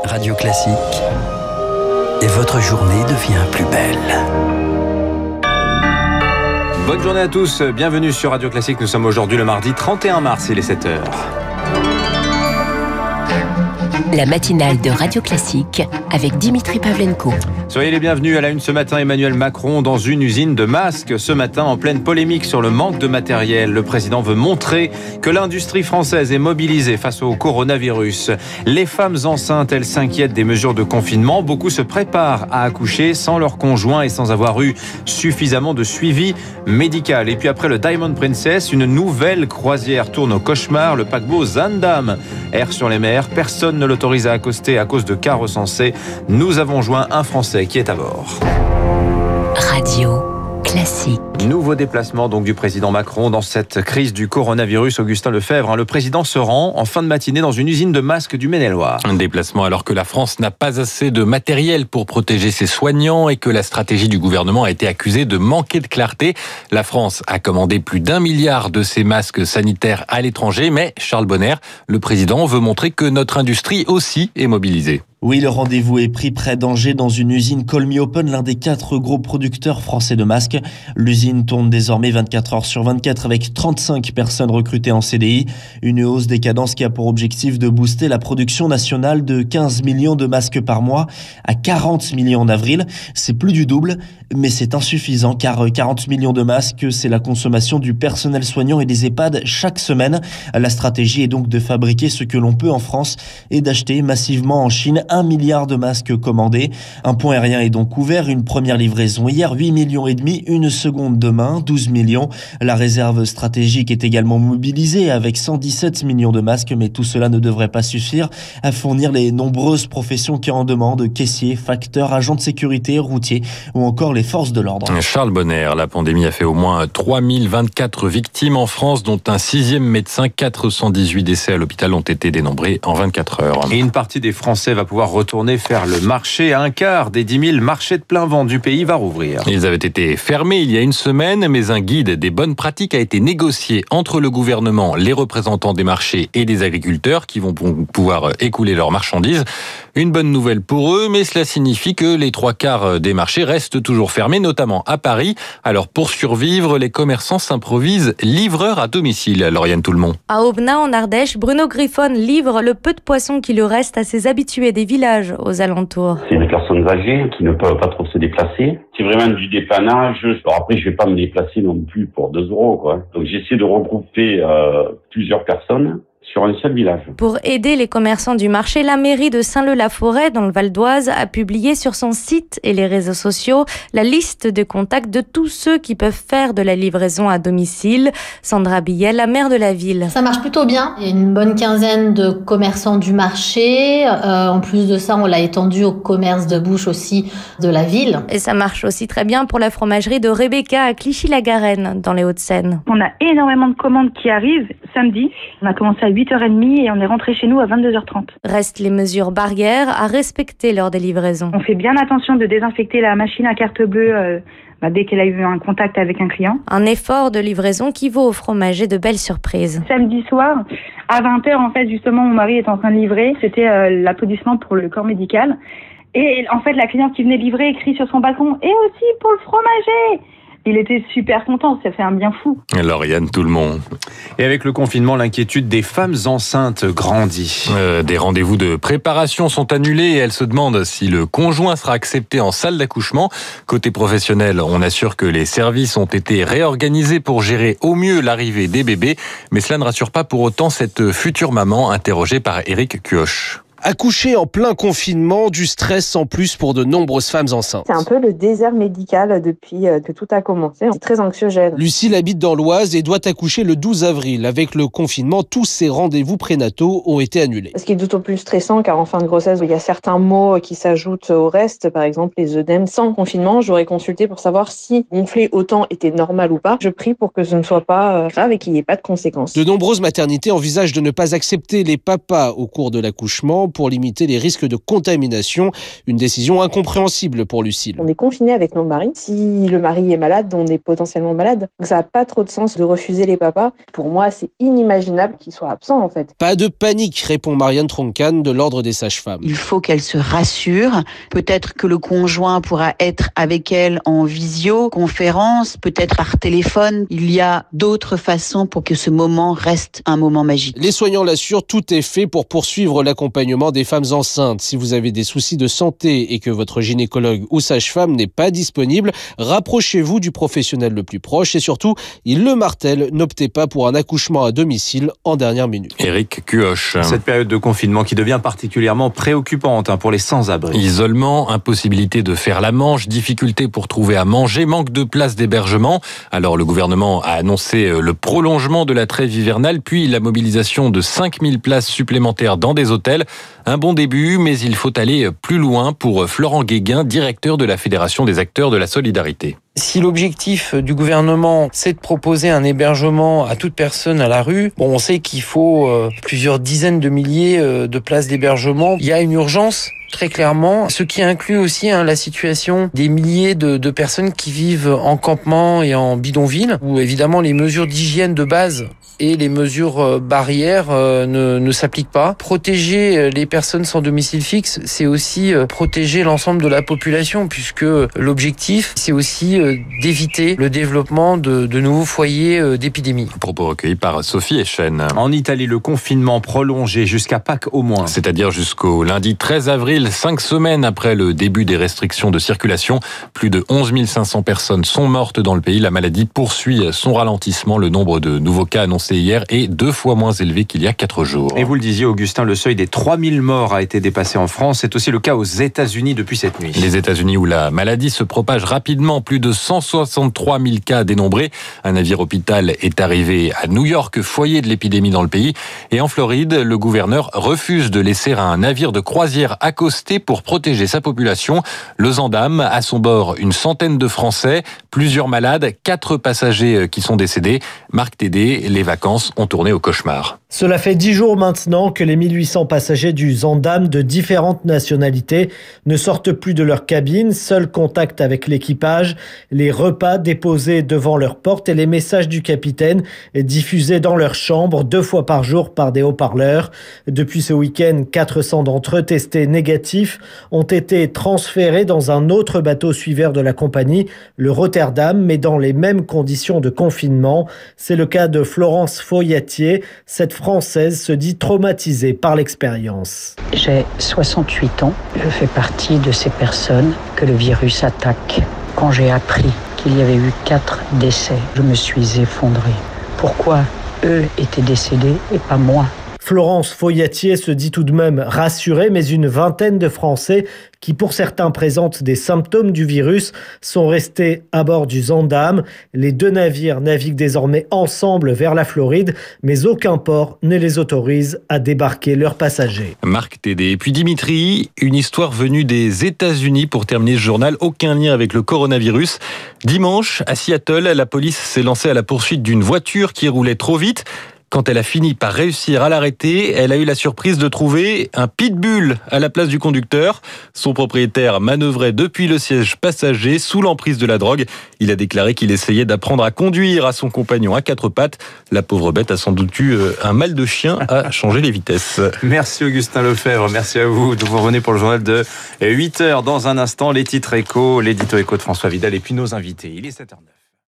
Radio Classique, et votre journée devient plus belle. Bonne journée à tous, bienvenue sur Radio Classique. Nous sommes aujourd'hui le mardi 31 mars, il est 7h. La matinale de Radio Classique avec Dimitri Pavlenko. Soyez les bienvenus à la une ce matin. Emmanuel Macron dans une usine de masques. Ce matin, en pleine polémique sur le manque de matériel, le président veut montrer que l'industrie française est mobilisée face au coronavirus. Les femmes enceintes, elles s'inquiètent des mesures de confinement. Beaucoup se préparent à accoucher sans leur conjoint et sans avoir eu suffisamment de suivi médical. Et puis après le Diamond Princess, une nouvelle croisière tourne au cauchemar. Le paquebot Zaandam erre sur les mers. Personne ne l'autorise à accoster à cause de cas recensés. Nous avons joint un Français qui est à bord. Radio Classique. Nouveau déplacement donc du président Macron dans cette crise du coronavirus. Augustin Lefebvre, le président se rend en fin de matinée dans une usine de masques du Maine-et-Loire. Un déplacement alors que la France n'a pas assez de matériel pour protéger ses soignants et que la stratégie du gouvernement a été accusée de manquer de clarté. La France a commandé plus d'1 milliard de ces masques sanitaires à l'étranger, mais Charles Bonner, le président, veut montrer que notre industrie aussi est mobilisée. Oui, le rendez-vous est pris près d'Angers dans une usine Call Me Open, l'un des 4 gros producteurs français de masques. L'usine tourne désormais 24 heures sur 24 avec 35 personnes recrutées en CDI. Une hausse des cadences qui a pour objectif de booster la production nationale de 15 millions de masques par mois à 40 millions en avril. C'est plus du double, mais c'est insuffisant car 40 millions de masques, c'est la consommation du personnel soignant et des EHPAD chaque semaine. La stratégie est donc de fabriquer ce que l'on peut en France et d'acheter massivement en Chine 1 milliard de masques commandés. Un pont aérien est donc ouvert. Une première livraison hier, 8 millions et demi. Une seconde demain, 12 millions. La réserve stratégique est également mobilisée avec 117 millions de masques, mais tout cela ne devrait pas suffire à fournir les nombreuses professions qui en demandent, caissiers, facteurs, agents de sécurité, routiers ou encore les forces de l'ordre. Charles Bonner, la pandémie a fait au moins 3024 victimes en France, dont un 6e médecin. 418 décès à l'hôpital ont été dénombrés en 24 heures. Et une partie des Français va pouvoir retourner faire le marché. Un quart des 10 000 marchés de plein vent du pays va rouvrir. Ils avaient été fermés il y a une semaine, mais un guide des bonnes pratiques a été négocié entre le gouvernement, les représentants des marchés et des agriculteurs qui vont pouvoir écouler leurs marchandises. Une bonne nouvelle pour eux, mais cela signifie que les 3/4 des marchés restent toujours fermés, notamment à Paris. Alors pour survivre, les commerçants s'improvisent livreurs à domicile. Lauriane Tout-le-Monde. À Aubenas, en Ardèche, Bruno Griffon livre le peu de poissons qui lui reste à ses habitués des villages aux alentours. C'est des personnes âgées qui ne peuvent pas trop se déplacer. C'est vraiment du dépannage. Alors après, je vais pas me déplacer non plus pour 2 €, quoi. Donc j'essaie de regrouper plusieurs personnes sur un seul village. Pour aider les commerçants du marché, la mairie de Saint-Leu-la-Forêt, dans le Val d'Oise, a publié sur son site et les réseaux sociaux la liste de contacts de tous ceux qui peuvent faire de la livraison à domicile. Sandra Billet, la maire de la ville. Ça marche plutôt bien. Il y a une bonne quinzaine de commerçants du marché. En plus de ça, on l'a étendu au commerce de bouche aussi de la ville. Et ça marche aussi très bien pour la fromagerie de Rebecca à Clichy-la-Garenne, dans les Hauts-de-Seine. On a énormément de commandes qui arrivent samedi. On a commencé à 8h30 et on est rentré chez nous à 22h30. Restent les mesures barrières à respecter lors des livraisons. On fait bien attention de désinfecter la machine à carte bleue dès qu'elle a eu un contact avec un client. Un effort de livraison qui vaut au fromager de belles surprises. Samedi soir, à 20h, en fait, justement, mon mari est en train de livrer. C'était l'applaudissement pour le corps médical. Et en fait, la cliente qui venait livrer écrit sur son balcon « Et aussi pour le fromager !» Il était super content, ça fait un bien fou. Lauriane Tout-le-Monde. Et avec le confinement, l'inquiétude des femmes enceintes grandit. Des rendez-vous de préparation sont annulés et elles se demandent si le conjoint sera accepté en salle d'accouchement. Côté professionnel, on assure que les services ont été réorganisés pour gérer au mieux l'arrivée des bébés. Mais cela ne rassure pas pour autant cette future maman interrogée par Éric Cuoche. Accoucher en plein confinement, du stress en plus pour de nombreuses femmes enceintes. C'est un peu le désert médical depuis que tout a commencé. C'est très anxiogène. Lucille habite dans l'Oise et doit accoucher le 12 avril. Avec le confinement, tous ses rendez-vous prénataux ont été annulés. Ce qui est d'autant plus stressant car en fin de grossesse, il y a certains mots qui s'ajoutent au reste. Par exemple, les œdèmes. Sans confinement, j'aurais consulté pour savoir si gonfler autant était normal ou pas. Je prie pour que ce ne soit pas grave et qu'il n'y ait pas de conséquences. De nombreuses maternités envisagent de ne pas accepter les papas au cours de l'accouchement. pour limiter les risques de contamination. Une décision incompréhensible pour Lucille. On est confiné avec nos maris. Si le mari est malade, on est potentiellement malade. Donc ça n'a pas trop de sens de refuser les papas. Pour moi, c'est inimaginable qu'ils soient absents en fait. Pas de panique, répond Marianne Troncan de l'Ordre des sages-femmes. Il faut qu'elle se rassure. Peut-être que le conjoint pourra être avec elle en visioconférence, peut-être par téléphone. Il y a d'autres façons pour que ce moment reste un moment magique. Les soignants l'assurent, tout est fait pour poursuivre l'accompagnement des femmes enceintes. Si vous avez des soucis de santé et que votre gynécologue ou sage-femme n'est pas disponible, rapprochez-vous du professionnel le plus proche et surtout, il le martèle, n'optez pas pour un accouchement à domicile en dernière minute. Éric Cuoche. Cette période de confinement qui devient particulièrement préoccupante pour les sans-abri. Isolement, impossibilité de faire la manche, difficulté pour trouver à manger, manque de place d'hébergement. Alors le gouvernement a annoncé le prolongement de la trêve hivernale, puis la mobilisation de 5000 places supplémentaires dans des hôtels. Un bon début, mais il faut aller plus loin pour Florent Guéguin, directeur de la Fédération des acteurs de la solidarité. Si l'objectif du gouvernement, c'est de proposer un hébergement à toute personne à la rue, on sait qu'il faut plusieurs dizaines de milliers de places d'hébergement. Il y a une urgence, très clairement, ce qui inclut aussi la situation des milliers de personnes qui vivent en campement et en bidonville, où évidemment les mesures d'hygiène de base et les mesures barrières ne s'appliquent pas. Protéger les personnes sans domicile fixe, c'est aussi protéger l'ensemble de la population, puisque l'objectif, c'est aussi d'éviter le développement de nouveaux foyers d'épidémie. Propos recueillis par Sophie Echen. En Italie, le confinement prolongé jusqu'à Pâques au moins. C'est-à-dire jusqu'au lundi 13 avril, 5 semaines après le début des restrictions de circulation. Plus de 11 500 personnes sont mortes dans le pays. La maladie poursuit son ralentissement. Le nombre de nouveaux cas annoncés hier est 2 fois moins élevé qu'il y a 4 jours. Et vous le disiez, Augustin, le seuil des 3000 morts a été dépassé en France. C'est aussi le cas aux États-Unis depuis cette nuit. Les États-Unis où la maladie se propage rapidement. Plus de 163 000 cas dénombrés. Un navire hôpital est arrivé à New York, foyer de l'épidémie dans le pays. Et en Floride, le gouverneur refuse de laisser un navire de croisière accoster pour protéger sa population. Le Zaandam, à son bord, une centaine de Français, plusieurs malades, 4 passagers qui sont décédés. Marc Tédé, les vacances ont tourné au cauchemar. Cela fait 10 jours maintenant que les 1800 passagers du Zaandam de différentes nationalités ne sortent plus de leur cabine. Seul contact avec l'équipage, les repas déposés devant leur porte et les messages du capitaine diffusés dans leur chambre 2 fois par jour par des haut-parleurs. Depuis ce week-end, 400 d'entre eux testés négatifs ont été transférés dans un autre bateau suiveur de la compagnie, le Rotterdam, mais dans les mêmes conditions de confinement. C'est le cas de Florence Foyatier. Cette Française se dit traumatisée par l'expérience. J'ai 68 ans. Je fais partie de ces personnes que le virus attaque. Quand j'ai appris qu'il y avait eu 4 décès, je me suis effondrée. Pourquoi eux étaient décédés et pas moi ? Florence Foyatier se dit tout de même rassurée, mais une vingtaine de Français qui pour certains présentent des symptômes du virus sont restés à bord du Zaandam. Les 2 navires naviguent désormais ensemble vers la Floride, mais aucun port ne les autorise à débarquer leurs passagers. Marc Tédé. Et puis Dimitri, une histoire venue des États-Unis pour terminer ce journal. Aucun lien avec le coronavirus. Dimanche, à Seattle, la police s'est lancée à la poursuite d'une voiture qui roulait trop vite. Quand elle a fini par réussir à l'arrêter, elle a eu la surprise de trouver un pitbull à la place du conducteur. Son propriétaire manœuvrait depuis le siège passager sous l'emprise de la drogue. Il a déclaré qu'il essayait d'apprendre à conduire à son compagnon à 4 pattes. La pauvre bête a sans doute eu un mal de chien à changer les vitesses. Merci Augustin Lefebvre, merci à vous. Vous revenez pour le journal de 8h. Dans un instant, les titres échos, l'édito écho de François Vidal et puis nos invités. Il est 7h09.